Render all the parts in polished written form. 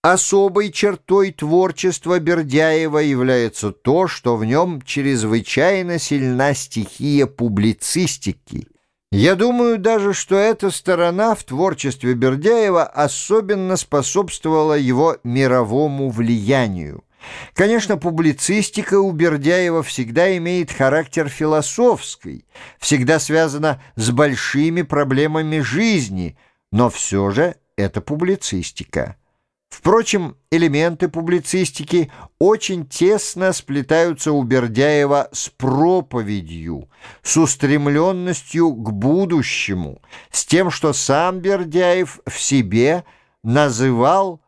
Особой чертой творчества Бердяева является то, что в нем чрезвычайно сильна стихия публицистики. Я думаю даже, что эта сторона в творчестве Бердяева особенно способствовала его мировому влиянию. Конечно, публицистика у Бердяева всегда имеет характер философский, всегда связана с большими проблемами жизни, но все же это публицистика. Впрочем, элементы публицистики очень тесно сплетаются у Бердяева с проповедью, с устремленностью к будущему, с тем, что сам Бердяев в себе называл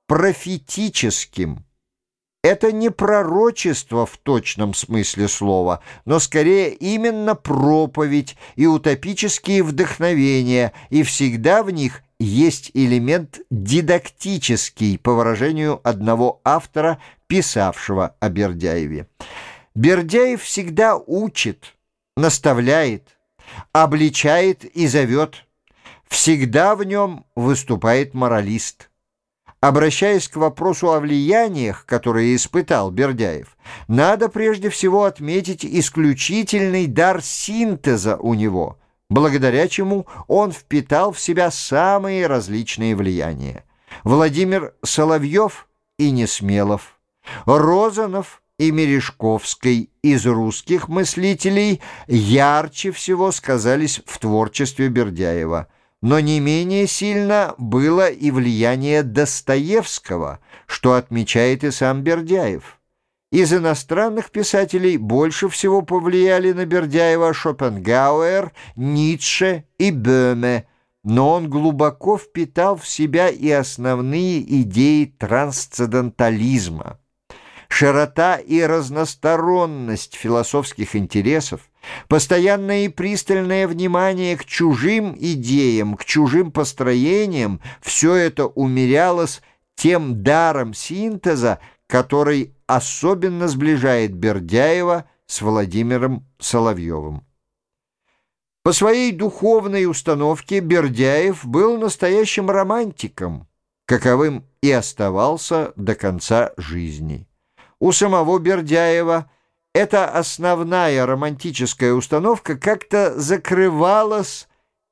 профетическим. Это не пророчество в точном смысле слова, но скорее именно проповедь и утопические вдохновения, и всегда в них есть элемент дидактический, по выражению одного автора, писавшего о Бердяеве. Бердяев всегда учит, наставляет, обличает и зовет. Всегда в нем выступает моралист. Обращаясь к вопросу о влияниях, которые испытал Бердяев, надо прежде всего отметить исключительный дар синтеза у него, благодаря чему он впитал в себя самые различные влияния. Владимир Соловьев и Несмелов, Розанов и Мережковский из русских мыслителей ярче всего сказались в творчестве Бердяева. Но не менее сильно было и влияние Достоевского, что отмечает и сам Бердяев. Из иностранных писателей больше всего повлияли на Бердяева Шопенгауэр, Ницше и Бöhme, но он глубоко впитал в себя и основные идеи трансцендентализма. Широта и разносторонность философских интересов, постоянное и пристальное внимание к чужим идеям, к чужим построениям — все это умерялось тем даром синтеза, который особенно сближает Бердяева с Владимиром Соловьевым. По своей духовной установке Бердяев был настоящим романтиком, каковым и оставался до конца жизни. У самого Бердяева эта основная романтическая установка как-то закрывалась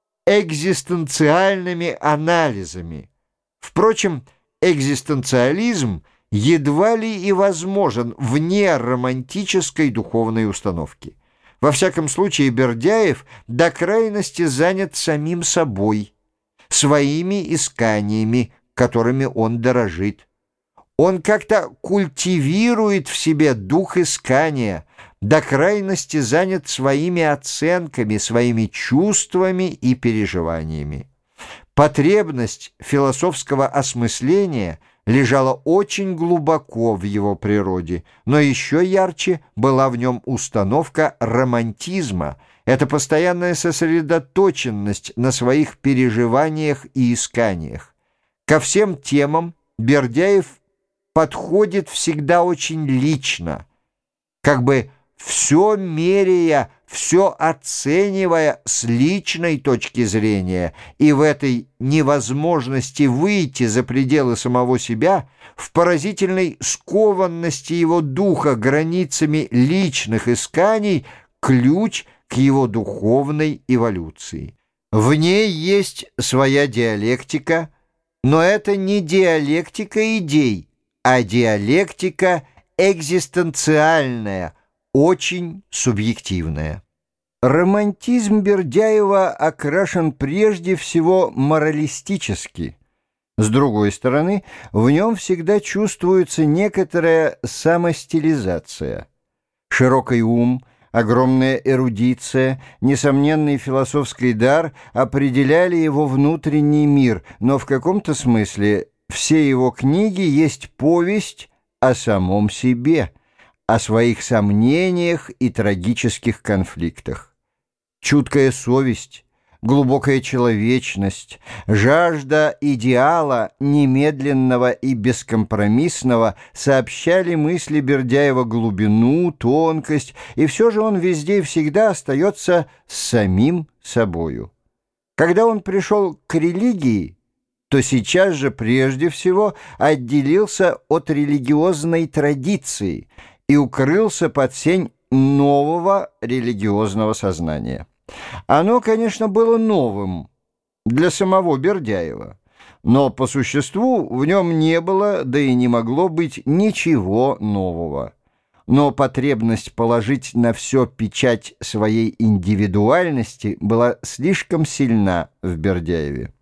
экзистенциальными анализами. Впрочем, экзистенциализм едва ли и возможен вне романтической духовной установки. Во всяком случае, Бердяев до крайности занят самим собой, своими исканиями, которыми он дорожит. Он как-то культивирует в себе дух искания, до крайности занят своими оценками, своими чувствами и переживаниями. Потребность философского осмысления лежала очень глубоко в его природе, но еще ярче была в нем установка романтизма, это постоянная сосредоточенность на своих переживаниях и исканиях. Ко всем темам Бердяев подходит всегда очень лично, как бы все меряя, все оценивая с личной точки зрения, и в этой невозможности выйти за пределы самого себя, в поразительной скованности его духа границами личных исканий, ключ к его духовной эволюции. В ней есть своя диалектика, но это не диалектика идей, а диалектика экзистенциальная, очень субъективная. Романтизм Бердяева окрашен прежде всего моралистически. С другой стороны, в нем всегда чувствуется некоторая самостилизация. Широкий ум, огромная эрудиция, несомненный философский дар определяли его внутренний мир, но в каком-то смысле все его книги есть повесть о самом себе, о своих сомнениях и трагических конфликтах. Чуткая совесть, глубокая человечность, жажда идеала немедленного и бескомпромиссного сообщали мысли Бердяева глубину, тонкость, и все же он везде и всегда остается самим собою. Когда он пришел к религии, то сейчас же прежде всего отделился от религиозной традиции и укрылся под сень нового религиозного сознания. Оно, конечно, было новым для самого Бердяева, но по существу в нем не было, да и не могло быть ничего нового. Но потребность положить на все печать своей индивидуальности была слишком сильна в Бердяеве.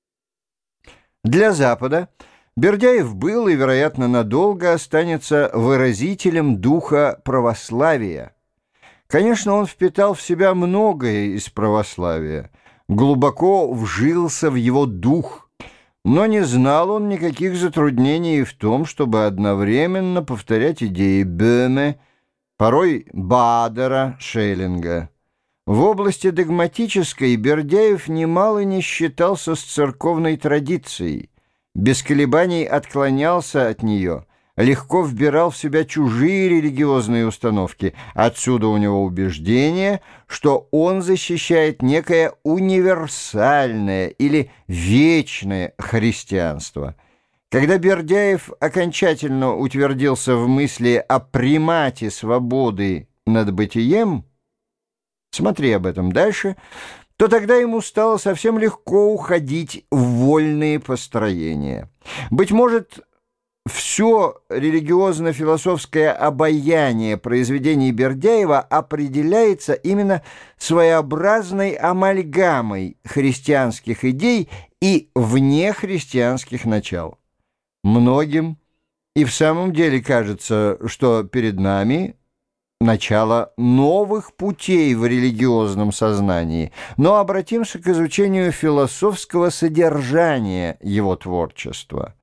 Для Запада Бердяев был и, вероятно, надолго останется выразителем духа православия. Конечно, он впитал в себя многое из православия, глубоко вжился в его дух, но не знал он никаких затруднений в том, чтобы одновременно повторять идеи Бöhme, порой Бадера, Шеллинга. В области догматической Бердяев немало не считался с церковной традицией, без колебаний отклонялся от нее, легко вбирал в себя чужие религиозные установки. Отсюда у него убеждение, что он защищает некое универсальное или вечное христианство. Когда Бердяев окончательно утвердился в мысли о примате свободы над бытием, смотри об этом дальше, то тогда ему стало совсем легко уходить в вольные построения. Быть может, все религиозно-философское обаяние произведений Бердяева определяется именно своеобразной амальгамой христианских идей и внехристианских начал. Многим и в самом деле кажется, что перед нами начало новых путей в религиозном сознании, но обратимся к изучению философского содержания его творчества.